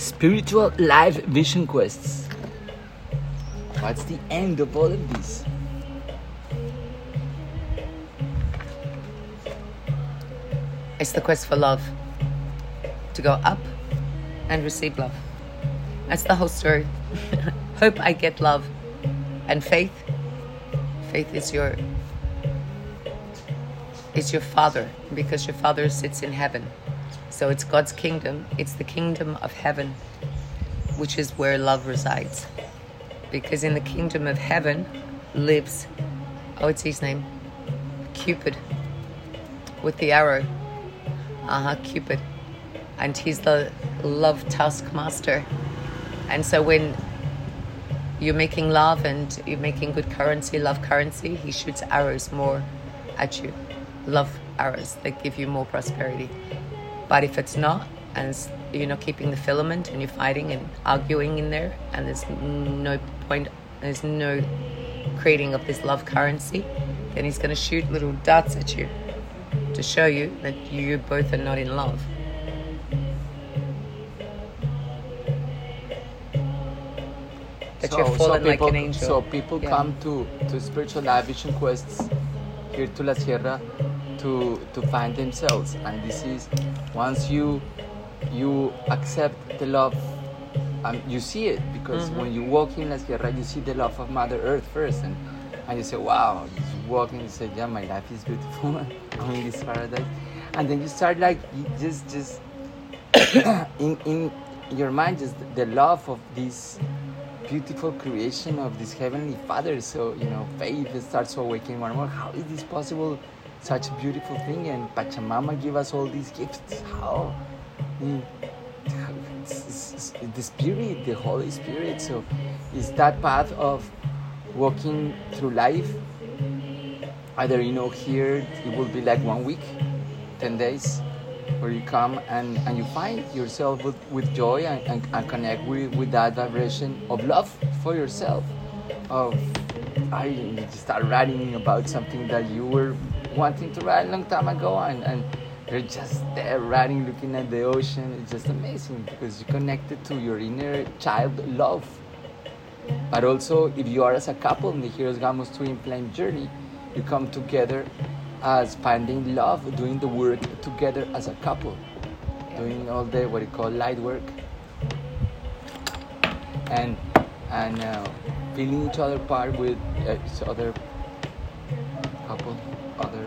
spiritual live vision quests. What's the end of all of this? It's the quest for love. To go up and receive love. That's the whole story. Hope I get love. And faith. Faith is your father, because your father sits in heaven. So it's God's kingdom. It's the kingdom of heaven, which is where love resides. Because in the kingdom of heaven lives, what's his name? Cupid. With the arrow. Cupid. And he's the love taskmaster. And so when you're making love and you're making good currency, love currency, he shoots arrows more at you. Love arrows that give you more prosperity. But if it's not, and you're not keeping the filament and you're fighting and arguing in there, and there's no point, there's no creating of this love currency, then he's going to shoot little darts at you to show you that you both are not in love. That you're fallen like an angel. So people come to spiritual live vision quests here to La Sierra to find themselves, and this is once you accept the love, you see it, because when you walk in La Sierra, you see the love of Mother Earth first, and you say, wow, you walk and you say, yeah, my life is beautiful, I'm in this paradise, and then you start like just in your mind, just the love of this beautiful creation of this Heavenly Father. So faith starts to awaken more and more. How is this possible? Such a beautiful thing, and Pachamama give us all these gifts. How? It's the Spirit, the Holy Spirit. So it's that path of walking through life. Either here it will be like 1 week, 10 days, where you come and you find yourself with joy and connect with that vibration of love for yourself. You start writing about something that you were wanting to write a long time ago, and you're just there writing, looking at the ocean. It's just amazing, because you're connected to your inner child love. But also, if you are as a couple in the Heroes Gamos Twin Flame journey, you come together as finding love, doing the work together as a couple, doing all the what you call light work, and feeling each other part with each other couple, other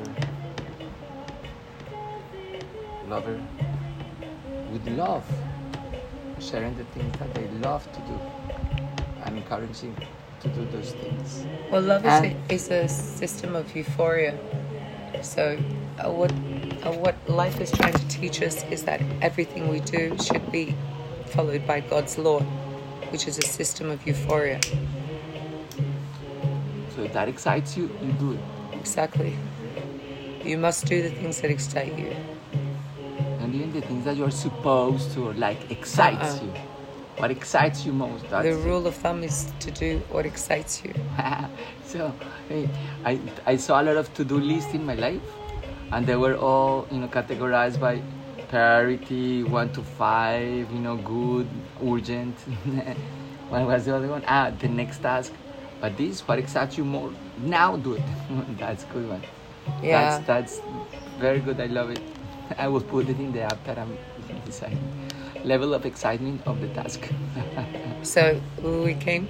lover, with love, sharing the things that they love to do, and encouraging to do those things. Well, love is a system of euphoria. So what life is trying to teach us is that everything we do should be followed by God's law, which is a system of euphoria. So if that excites you, you do it. Exactly. You must do the things that excite you. And even the things that you're supposed to, excites you. What excites you most? The rule of thumb is to do what excites you. So, I saw a lot of to-do lists in my life, and they were all, categorized by priority, 1 to 5, good, urgent. What was the other one? The next task. But this, what excites you more? Now do it. That's a good one. Yeah. That's very good. I love it. I will put it in the app that I'm designing. Level of excitement of the task. So we came.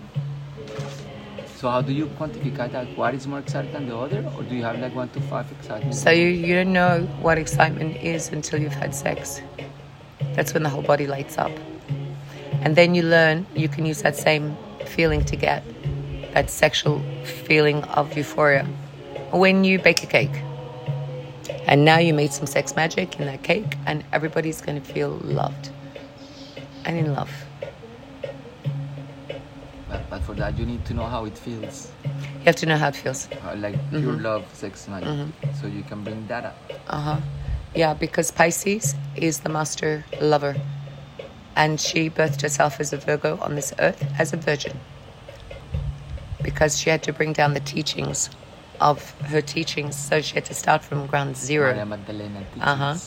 So how do you quantify that? What is more exciting than the other, or do you have 1 to 5 excitement? So you don't know what excitement is until you've had sex. That's when the whole body lights up, and then you learn you can use that same feeling to get that sexual feeling of euphoria when you bake a cake. And now you made some sex magic in that cake, and everybody's going to feel loved and in love. But for that, you need to know how it feels. You have to know how it feels. Pure love, sex magic. So you can bring that up. Yeah, because Pisces is the master lover. And she birthed herself as a Virgo on this earth as a virgin. Because she had to bring down the teachings of her teachings, so she had to start from ground zero. Maria Magdalena teachings.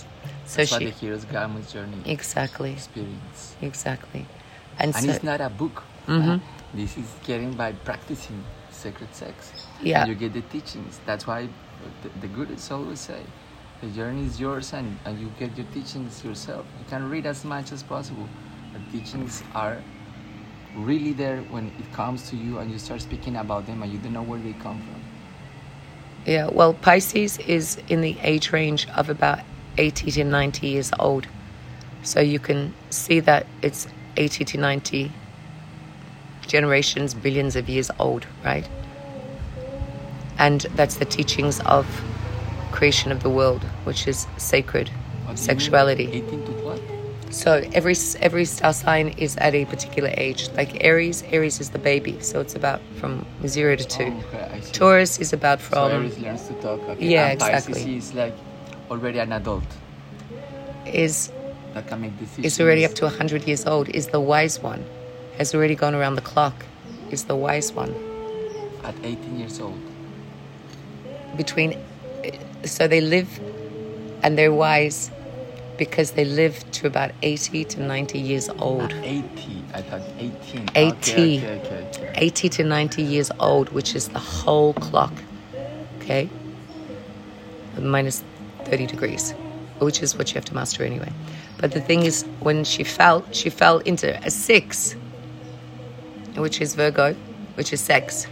So That's what she the hero's Garm's journey exactly, experience. exactly, And so it's not a book. Mhm. This is getting by practicing sacred sex. Yeah. And you get the teachings. That's why the Gurus always say, the journey is yours and you get your teachings yourself. You can read as much as possible. The teachings are really there when it comes to you and you start speaking about them and you don't know where they come from. yeah. Well, Pisces is in the age range of about 80 to 90 years old. So you can see that it's 80 to 90 generations, billions of years old, right? And that's the teachings of creation of the world, which is sacred What do you sexuality. mean? 18 to what? So every star sign is at a particular age. Like Aries is the baby, so it's about from 0 to 2. Oh, okay, I see. Taurus is about So from Aries learns to talk. Okay. Yeah, and Pisces exactly. is like already an adult is that can make decisions. already up to 100 years old. Is the wise one, has already gone around the clock. Is the wise one At 18 years old. between? So they live, and they're wise because they live to about 80 to 90 years old. 80. I thought 18. 80. Okay. 80 to 90 years old, which is the whole clock, okay? Minus 30 degrees, which is what you have to master anyway. But the thing is, when she fell into a 6, which is Virgo, which is sex,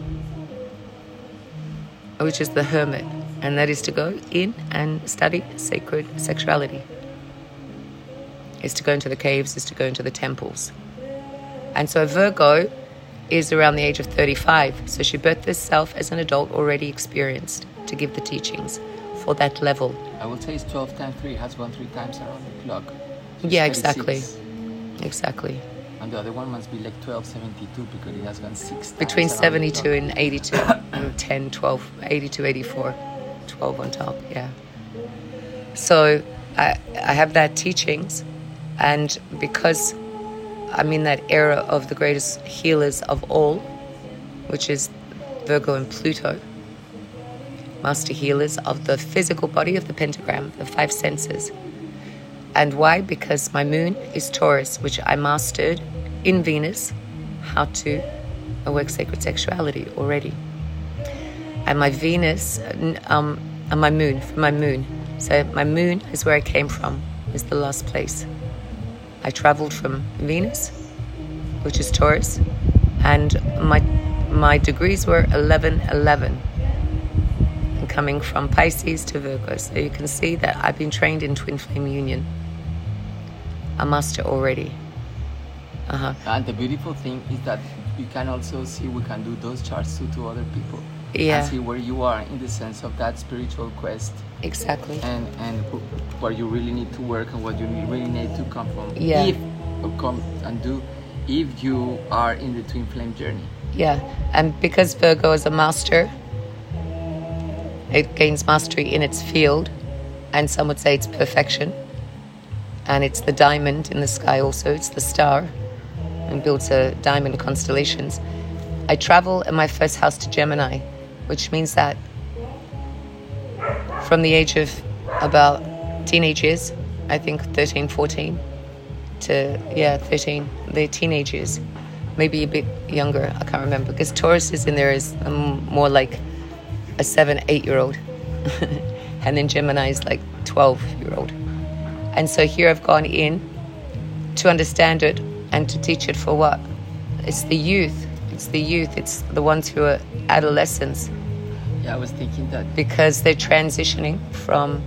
which is the hermit, and that is to go in and study sacred sexuality. Is to go into the caves, is to go into the temples. And so Virgo is around the age of 35. So she birthed herself as an adult already experienced to give the teachings for that level. I would say it's 12 times 3. It has gone 3 times around the clock. So Yeah, it's 36. exactly. Exactly. And the other one must be like 1272 because it has gone 6 times. Between around the 72 clock. and 82. 10, 12, 82, 84. 12 on top, yeah. So I have that teachings. And because I'm in that era of the greatest healers of all, which is Virgo and Pluto, master healers of the physical body, of the pentagram, the 5 senses. And why? Because my moon is Taurus, which I mastered in Venus, how to work sacred sexuality already. And my Venus, and my moon. So my moon is where I came from, is the last place. I traveled from Venus, which is Taurus, and my degrees were 11, and coming from Pisces to Virgo. So you can see that I've been trained in twin flame union. A master already. And the beautiful thing is that you can also see, we can do those charts to other people. Yeah. And see where you are in the sense of that spiritual quest. Exactly. And where you really need to work and what you really need to come from. Yeah. If you are in the twin flame journey. Yeah, and because Virgo is a master, it gains mastery in its field, and some would say it's perfection. And it's the diamond in the sky also, it's the star, and builds a diamond constellations. I travel in my first house to Gemini, which means that from the age of about teenage years, I think 13, 14, to 13, the teenage years, maybe a bit younger, I can't remember, because Taurus is in there as more like a 7, 8-year-old, and then Gemini is like 12-year-old. And so here I've gone in to understand it and to teach it for what? It's the youth. It's the ones who are adolescents. Yeah, I was thinking that. Because they're transitioning from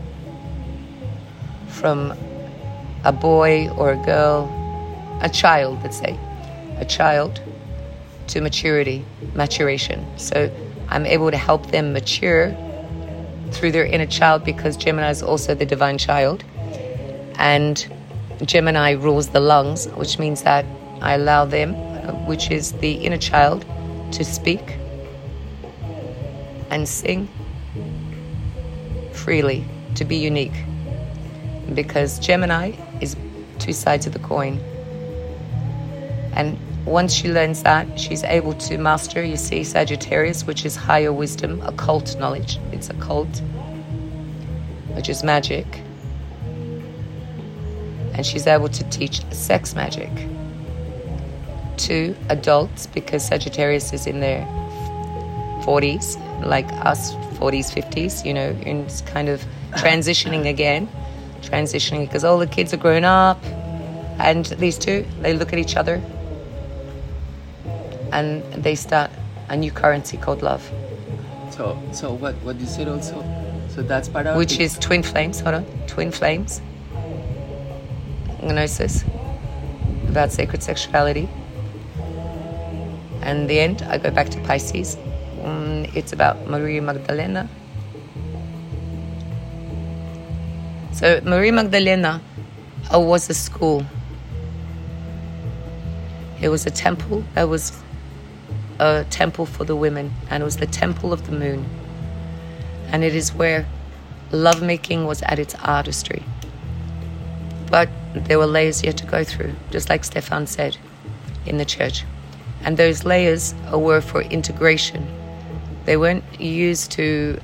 a boy or a girl, a child, let's say, a child to maturation. So I'm able to help them mature through their inner child, because Gemini is also the divine child. And Gemini rules the lungs, which means that I allow them, which is the inner child, to speak and sing freely, to be unique. Because Gemini is 2 sides of the coin. And once she learns that, she's able to master, you see, Sagittarius, which is higher wisdom, occult knowledge. It's occult, which is magic. and she's able to teach sex magic to adults, because Sagittarius is in their 40s, like us, 40s, 50s, you know, and it's kind of transitioning because all the kids are grown up, and these two, they look at each other and they start a new currency called love. So what you said also, so that's part of which is twin flames. Twin flames, gnosis, about sacred sexuality. And in the end, I go back to Pisces. It's about Maria Magdalena. So Maria Magdalena was a school. It was a temple that was a temple for the women, and it was the temple of the moon. And it is where lovemaking was at its artistry. But there were layers yet to go through, just like Stefan said, in the church. And those layers were for integration. They weren't used to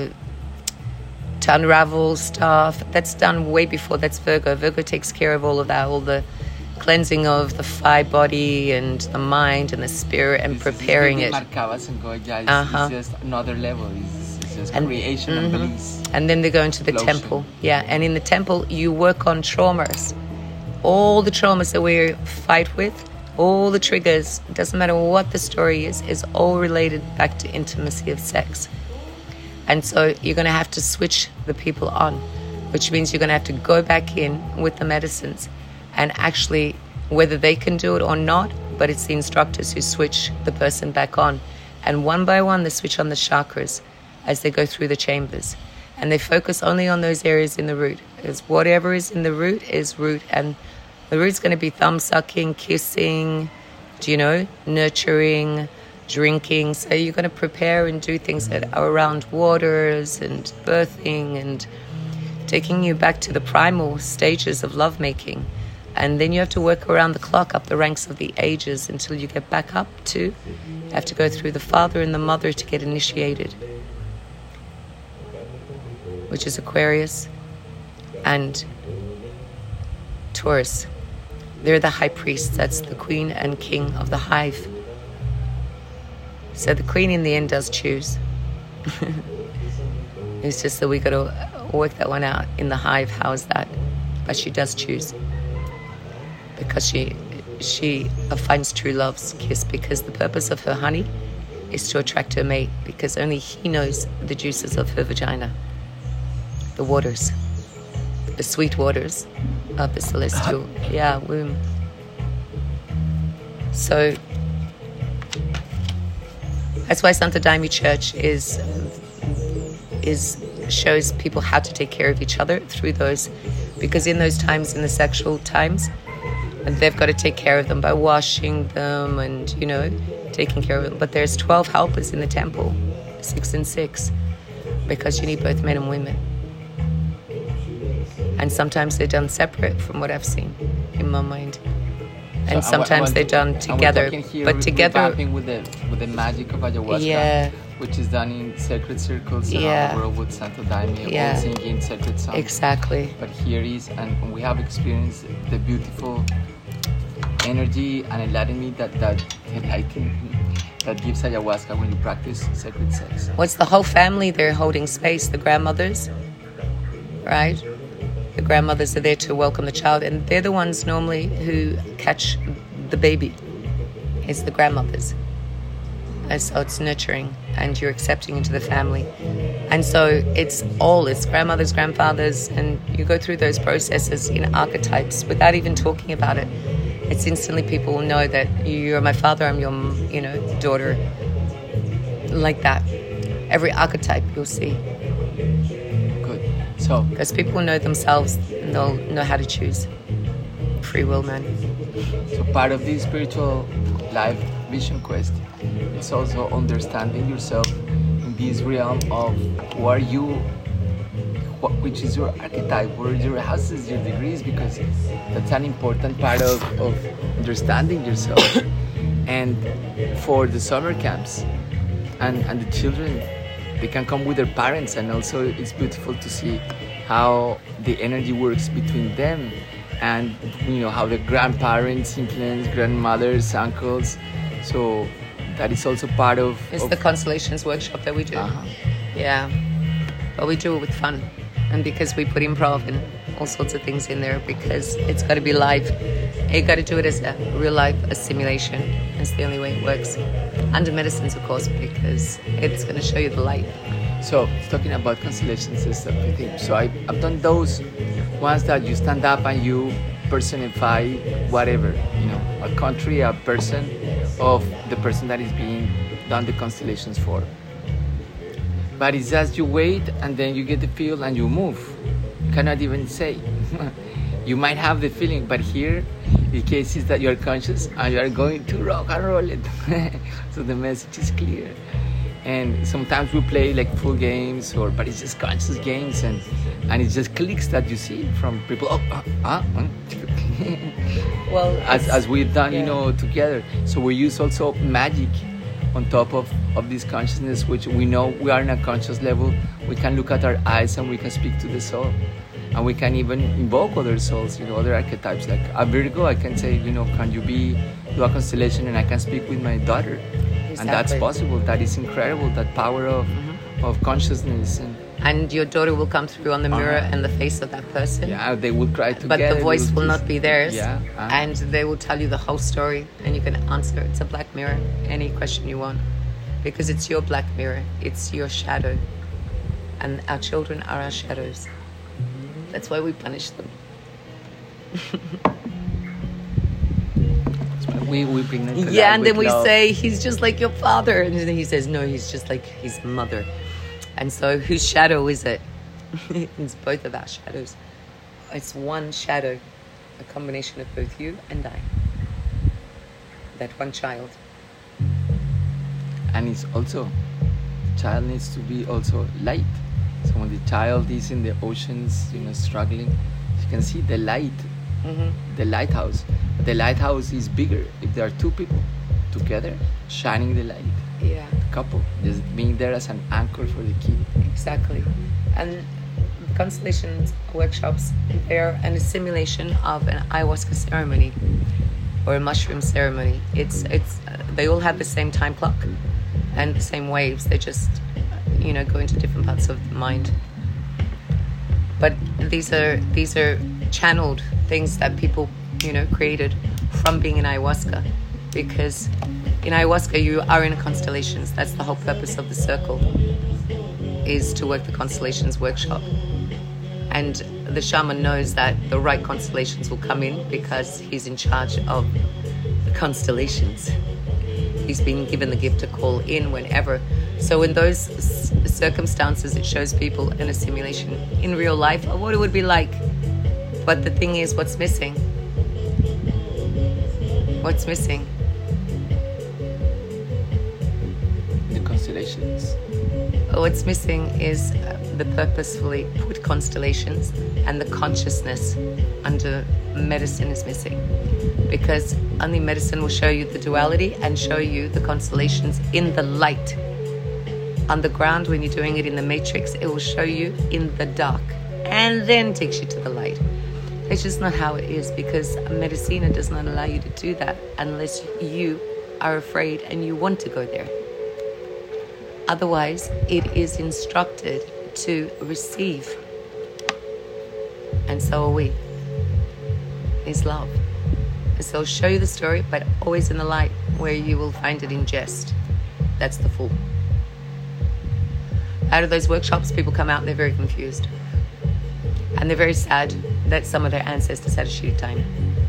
unravel stuff. That's done way before. That's Virgo. Virgo takes care of all of that, all the cleansing of the five body and the mind and the spirit, and preparing it. It's just another level. It's just creation and release. And then they go into the temple. Yeah, and in the temple you work on traumas. All the traumas that we fight with, all the triggers, it doesn't matter what the story is all related back to intimacy of sex. And so you're going to have to switch the people on, which means you're going to have to go back in with the medicines, and actually, whether they can do it or not, but it's the instructors who switch the person back on. And one by one, they switch on the chakras as they go through the chambers. And they focus only on those areas in the root. Because whatever is in the root is root. And the root's going to be thumb sucking, kissing, nurturing, drinking. So you're going to prepare and do things that are around waters and birthing and taking you back to the primal stages of lovemaking. And then you have to work around the clock up the ranks of the ages until you get back up to, you have to go through the father and the mother to get initiated, which is Aquarius and Taurus. They're the high priests. That's the queen and king of the hive. So the queen in the end does choose. It's just that we got to work that one out in the hive. How is that? But she does choose. Because she finds true love's kiss, because the purpose of her honey is to attract her mate, because only he knows the juices of her vagina, the waters, the sweet waters of the celestial womb. So that's why Santo Daime Church shows people how to take care of each other through those, because in those times, in the sexual times, and they've got to take care of them by washing them and, taking care of them. But there's 12 helpers in the temple, 6 and 6, because you need both men and women. And sometimes they're done separate from what I've seen in my mind. And sometimes they're done together. But together with the magic of ayahuasca, which is done in sacred circles around the world with Santo Daime, all singing sacred songs. Exactly. But here is, and we have experienced the beautiful energy and enlightenment that gives ayahuasca when you practice sacred sex. What's the whole family there holding space? The grandmothers, right? The grandmothers are there to welcome the child, and they're the ones normally who catch the baby. It's the grandmothers. And so it's nurturing, and you're accepting into the family. And so it's grandmothers, grandfathers, and you go through those processes in archetypes without even talking about it. It's instantly people will know that you're my father, I'm your, daughter. Like that. Every archetype you'll see. Good. So, because people know themselves and they'll know how to choose. Free will, man. So part of this spiritual life vision quest is also understanding yourself in this realm of who are you, which is your archetype, where your houses, your degrees, because that's an important part of understanding yourself. And for the summer camps and the children, they can come with their parents, and also it's beautiful to see how the energy works between them and how the grandparents influence grandmothers, uncles. So that is also part of. It's the constellations workshop that we do. Yeah, but we do it with fun, and because we put improv and all sorts of things in there, because it's got to be live. You got to do it as a real life, a simulation. It's the only way it works. Under medicines, of course, because it's going to show you the light. So talking about constellations and stuff, I think. So I've done those ones that you stand up and you personify whatever, a country, a person, of the person that is being done the constellations for. But it's just you wait and then you get the feel and you move. You cannot even say. You might have the feeling, but here the case is that you are conscious and you are going to rock and roll it. So the message is clear. And sometimes we play like full games, but it's just conscious games, and it just clicks that you see from people. Well, as we've done, together. So we use also magic on top of this consciousness, which we know we are in a conscious level. We can look at our eyes and we can speak to the soul, and we can even invoke other souls, other archetypes. Like a Virgo, I can say, can you do a constellation, and I can speak with my daughter. Exactly. And that's possible. That is incredible. That power of consciousness. And your daughter will come through on the mirror and the face of that person. Yeah, they will cry together. But the voice will not be theirs. Yeah. And they will tell you the whole story, and you can answer. It's a black mirror, any question you want. Because it's your black mirror. It's your shadow. And our children are our shadows. That's why we punish them. We bring them to life. And then we love. say, he's just like your father. And then he says, no, he's just like his mother. And so whose shadow is it? It's both of our shadows. It's one shadow, a combination of both you and I. That one child. And it's also, the child needs to be also light. So when the child is in the oceans, struggling, you can see the light, the lighthouse. But the lighthouse is bigger if there are two people together shining the light. Yeah. The couple, just being there as an anchor for the kid. Exactly. And constellations workshops, they're an assimilation of an ayahuasca ceremony or a mushroom ceremony. They all have the same time clock and the same waves. They just go into different parts of the mind. But these are channeled things that people created from being in ayahuasca, because in ayahuasca you are in constellations. That's the whole purpose of the circle, is to work the constellations workshop. And the shaman knows that the right constellations will come in because he's in charge of the constellations. He's been given the gift to call in whenever. So in those circumstances, it shows people in a simulation in real life of what it would be like. But the thing is, what's missing? What's missing? The constellations. What's missing is the purposefully put constellations, and the consciousness under medicine is missing. Because only medicine will show you the duality and show you the constellations in the light. On the ground, when you're doing it in the matrix, it will show you in the dark and then takes you to the light. It's just not how it is, because medicina does not allow you to do that unless you are afraid and you want to go there. Otherwise, it is instructed to receive. And so are we. Is love. So I'll show you the story, but always in the light, where you will find it in jest. That's the fool. Out of those workshops, people come out and they're very confused. And they're very sad that some of their ancestors had a shitty time.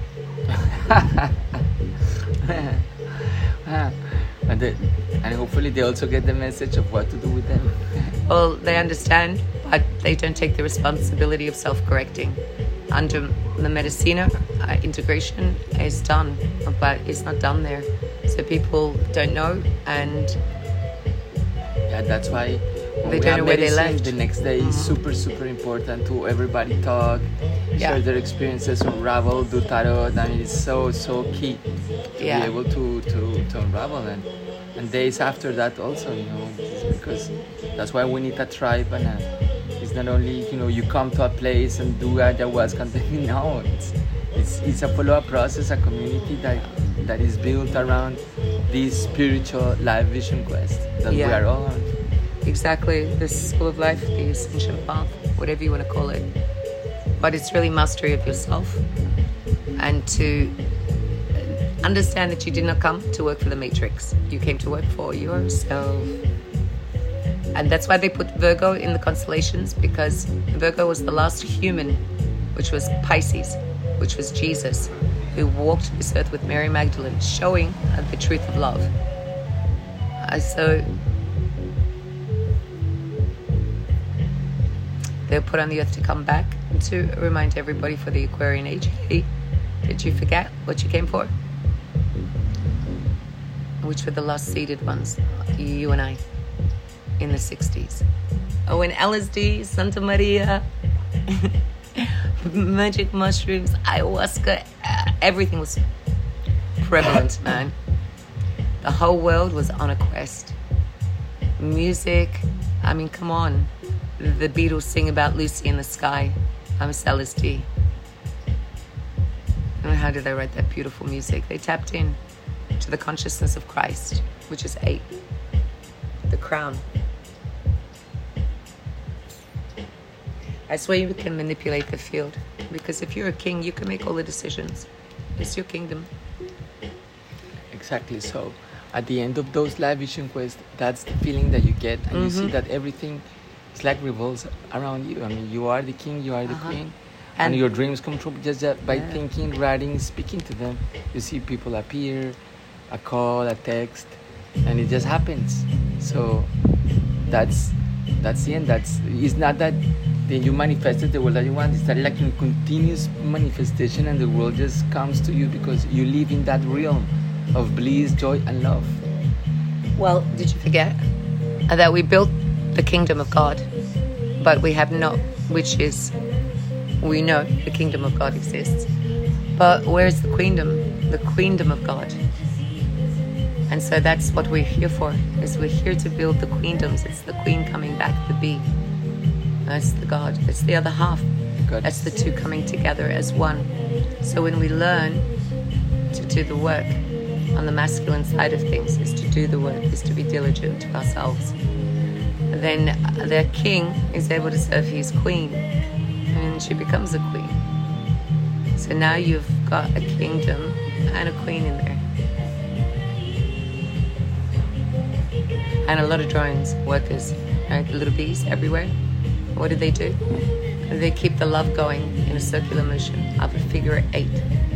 And hopefully they also get the message of what to do with them. Well, they understand, but they don't take the responsibility of self-correcting. Under the medicina, integration is done, but it's not done there. So people don't know, and yeah, that's why they don't know where they left. The next day is super important to everybody talk, share their experiences, unravel, do tarot. I mean, it's so key to be able to unravel, and days after that also, because that's why we need a tribe, and it's not only you come to a place and do ayahuasca. No, It's a follow-up process, a community that is built around this spiritual life vision quest that we are all on. Exactly, the school of life, the ascension path, whatever you want to call it. But it's really mastery of yourself, and to understand that you did not come to work for the matrix. You came to work for yourself. And that's why they put Virgo in the constellations, because Virgo was the last human, which was Pisces, which was Jesus, who walked this earth with Mary Magdalene, showing the truth of love. So they're put on the earth to come back and to remind everybody for the Aquarian age, hey, did you forget what you came for? Which were the last seeded ones, you and I, in the 60s. Oh, and LSD, Santa Maria, magic mushrooms, ayahuasca, everything was prevalent, man. The whole world was on a quest. Music, I mean, come on. The Beatles sing about Lucy in the Sky. I'm LSD. And how did they write that beautiful music? They tapped in to the consciousness of Christ, which is 8, the crown. That's where you can manipulate the field, because if you're a king, you can make all the decisions. It's your kingdom. Exactly. So at the end of those live vision quests, that's the feeling that you get, and you see that everything is like revolves around you. I mean, you are the king, you are the queen. And your dreams come true just by thinking, writing, speaking to them. You see people appear, a call, a text, and it just happens. So that's the end. It's not that you manifested the world that you want. It's that like a continuous manifestation, and the world just comes to you because you live in that realm of bliss, joy, and love. Well, did you forget that we built the kingdom of God, but we have not, which is, we know the kingdom of God exists, but where's the queendom? The queendom of God. And so that's what we're here for, is we're here to build the queendoms. It's the queen coming back, the bee. That's the God. That's the other half. That's the two coming together as one. So when we learn to do the work on the masculine side of things, is to do the work, is to be diligent to ourselves, then the king is able to serve his queen, and she becomes a queen. So now you've got a kingdom and a queen in there. And a lot of drones, workers, right? Little bees everywhere. What do? They keep the love going in a circular motion of a figure 8.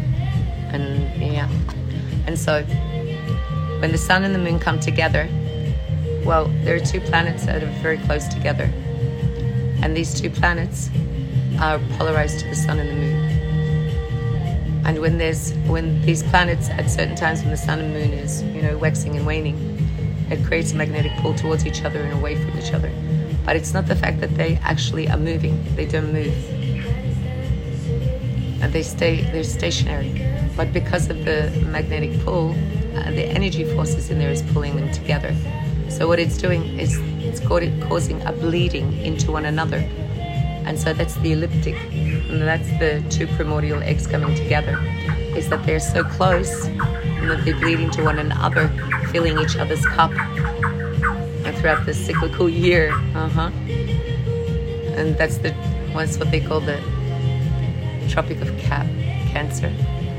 And so when the sun and the moon come together, well, there are 2 planets that are very close together. And these 2 planets are polarized to the sun and the moon. And when these planets, at certain times when the sun and moon is, waxing and waning, it creates a magnetic pull towards each other and away from each other. But it's not the fact that they actually are moving. They don't move. And they're stationary. But because of the magnetic pull, the energy forces in there is pulling them together. So what it's doing is it's causing a bleeding into one another. And so that's the ecliptic. And that's the 2 primordial eggs coming together. Is that they're so close and that they bleed into one another, filling each other's cup. And throughout the cyclical year. And that's what they call the Tropic of Cancer.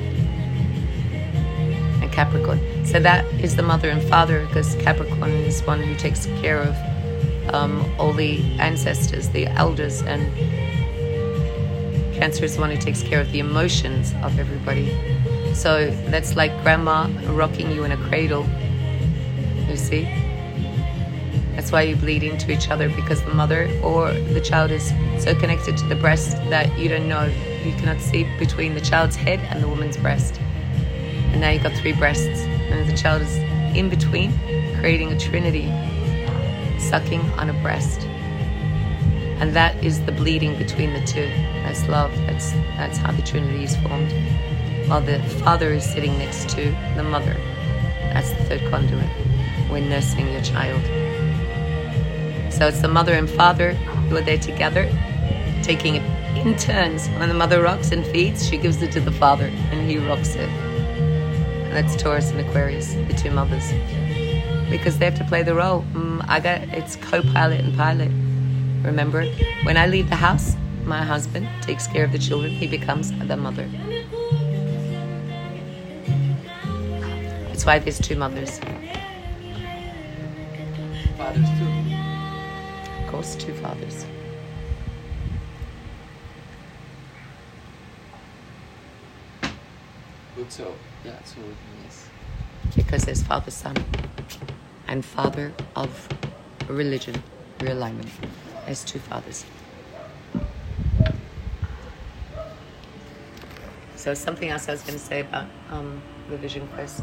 And Capricorn. So that is the mother and father, because Capricorn is one who takes care of all the ancestors, the elders, and Cancer is the one who takes care of the emotions of everybody. So that's like grandma rocking you in a cradle, you see? That's why you bleed into each other, because the mother or the child is so connected to the breast that you don't know, you cannot see between the child's head and the woman's breast. And now you've got 3 breasts, and the child is in between, creating a trinity, sucking on a breast. And that is the bleeding between the 2. That's love. That's how the trinity is formed. While the father is sitting next to the mother. That's the 3rd conduit when nursing your child. So it's the mother and father who are there together, taking in turns. When the mother rocks and feeds, she gives it to the father, and he rocks it. And that's Taurus and Aquarius, the two mothers, because they have to play the role. It's co-pilot and pilot. Remember, when I leave the house, my husband takes care of the children. He becomes the mother. That's why there's two mothers. Fathers too. Of course, two fathers. Good, so yes. Because there's father, son, and father of religion, realignment. There's two fathers. So something else I was going to say about the Vision Quest.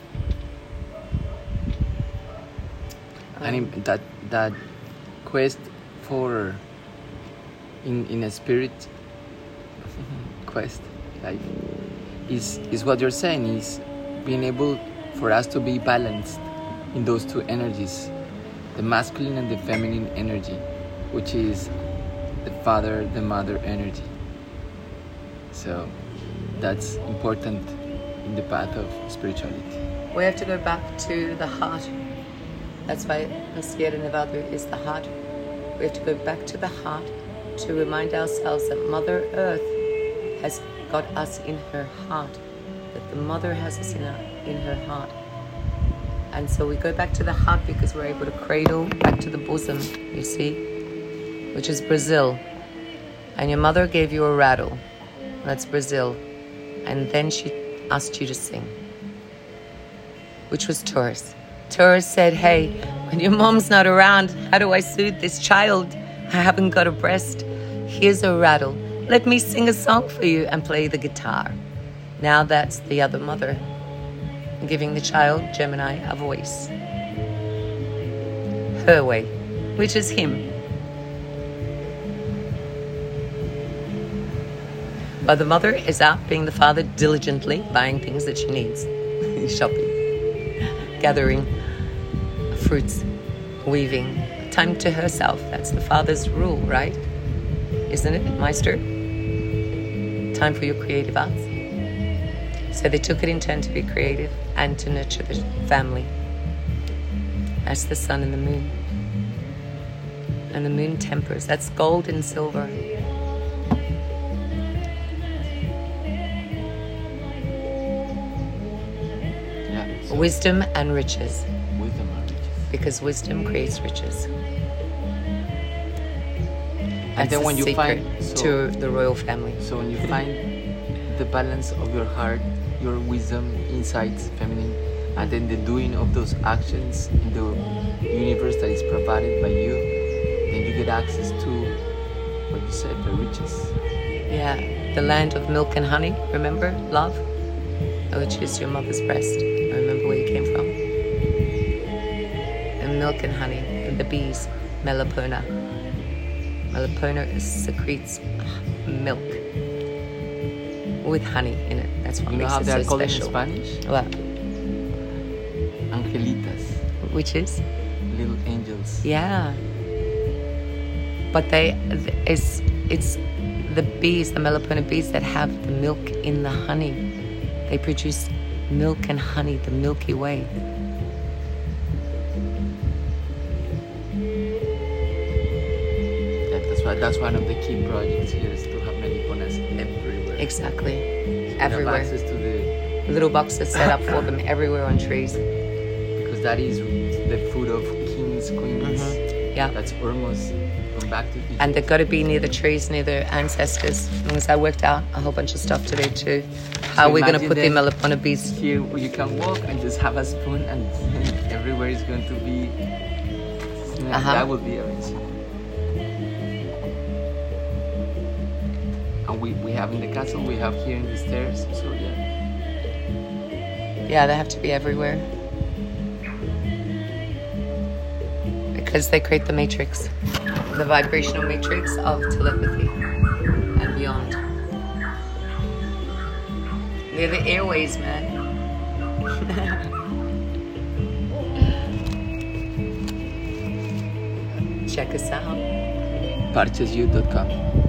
And that quest for in a spirit quest, like, is what you're saying, is being able for us to be balanced in those two energies, the masculine and the feminine energy, which is the father, the mother energy. So that's important in the path of spirituality. We have to go back to the heart. That's why the Sierra Nevada is the heart. We have to go back to the heart to remind ourselves that Mother Earth has got us in her heart, that the Mother has us in her heart. And so we go back to the heart because we're able to cradle back to the bosom, you see, which is Brazil. And your mother gave you a rattle. That's Brazil. And then she asked you to sing, which was Taurus. Taurus said, hey, when your mom's not around, how do I soothe this child? I haven't got a breast. Here's a rattle. Let me sing a song for you and play the guitar. Now that's the other mother, giving the child, Gemini, a voice. Her way, which is him. But the mother is out being the father diligently, buying things that she needs. Shopping, gathering fruits, weaving, time to herself. That's the father's rule, right? Isn't it, Meister? Time for your creative arts. So they took it in turn to be creative and to nurture the family. That's the sun and the moon. And the moon tempers. That's gold and silver. Wisdom and riches. Wisdom and riches. Because wisdom creates riches. And then when you find to the royal family. So when you find the balance of your heart, your wisdom, insights, feminine, and then the doing of those actions in the universe that is provided by you, then you get access to what you said, the riches. Yeah, the land of milk and honey, remember, love? Which is your mother's breast. Remember where you came from? And milk and honey, and the bees, Melipona. Melipona secretes milk with honey in it. That's what makes it so special. You know how they are called in Spanish? What? Angelitas. Which is? Little angels. Yeah. But it's the bees, the Melipona bees that have the milk in the honey. They produce milk and honey, the Milky Way. That's one of the key projects here, is to have Meliponas everywhere. Exactly. So everywhere. Have access to the little boxes set up for them everywhere on trees. Because that is the food of kings, queens. Mm-hmm. Yeah. That's Ormuz. From back to Egypt. And they've got to be near the trees, near their ancestors. Because I worked out a whole bunch of stuff today too. How we're going to put the Melipona bees. Here you can walk and just have a spoon, and everywhere is going to be. That would be amazing. And we have in the castle, we have here in the stairs, so yeah. Yeah, they have to be everywhere. Because they create the matrix, the vibrational matrix of telepathy and beyond. They're the airways, man. Check us out. Parchesyou.com